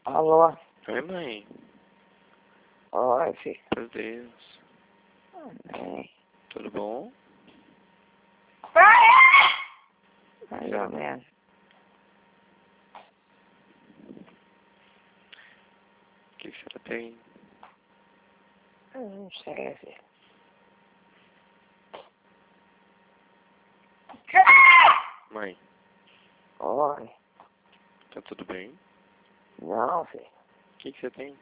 Alô? Oi, mãe. Oi, filho. Meu Deus. Amém. Tudo bom? Mais ou menos. O que você tem? Eu não sei, filho. Mãe, Oi. tá tudo bem? Não, filho. O que você tem?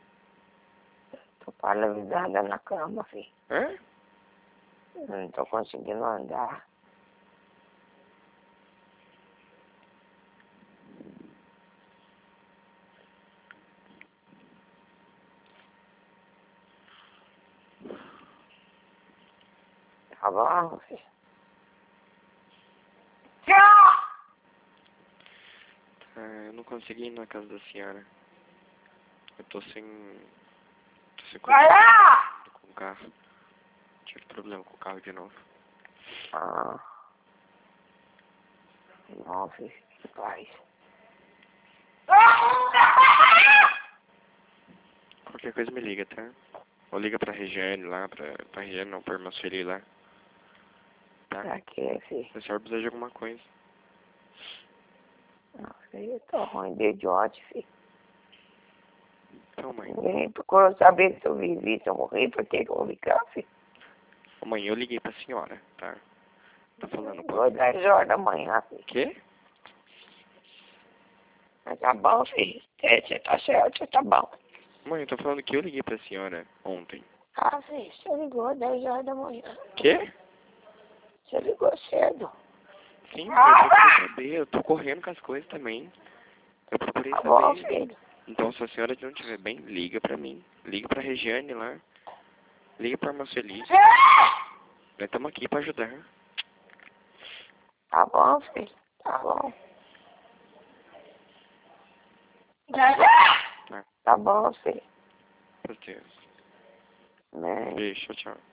Tô paralisada na cama, filho. Hã? Eu não tô conseguindo andar. Tá bom, filho? Eu não consegui ir na casa da senhora. Eu tô sem Vai lá! com o carro. Tive problema com o carro de novo. Ah. Não, filho. Paz. Qualquer coisa me liga, tá? Ou liga pra Regiane lá, pra Regiane não, pra irmã Sueli lá. Tá? Pra quê, filho? A senhora precisa de alguma coisa. Não, filho. Eu tô ruim de idiote, filho. Então, mãe. Ninguém procurou saber se eu vivi, se eu morri, por que eu vou ficar, filho? Ô, mãe, eu liguei pra senhora, tá? Tá falando, Ligou pode? 10 horas da manhã, filho. Quê? Mas tá bom, filho. Você tá certo, tá bom. Mãe, eu tô falando que eu liguei pra senhora ontem. Ah, filho, você ligou 10 horas da manhã. Quê? Você ligou cedo. Sim, mãe, eu procurei saber. Eu tô correndo com as coisas também. Eu procurei Tá bom, saber. filho. Então, se a senhora não estiver bem, liga pra mim. Liga pra Regiane lá. Liga pra irmã Sueli. Nós estamos aqui pra ajudar. Tá bom, filho. Tá bom. Tá? Tá bom, filho. Meu Deus. Né? Beijo, tchau.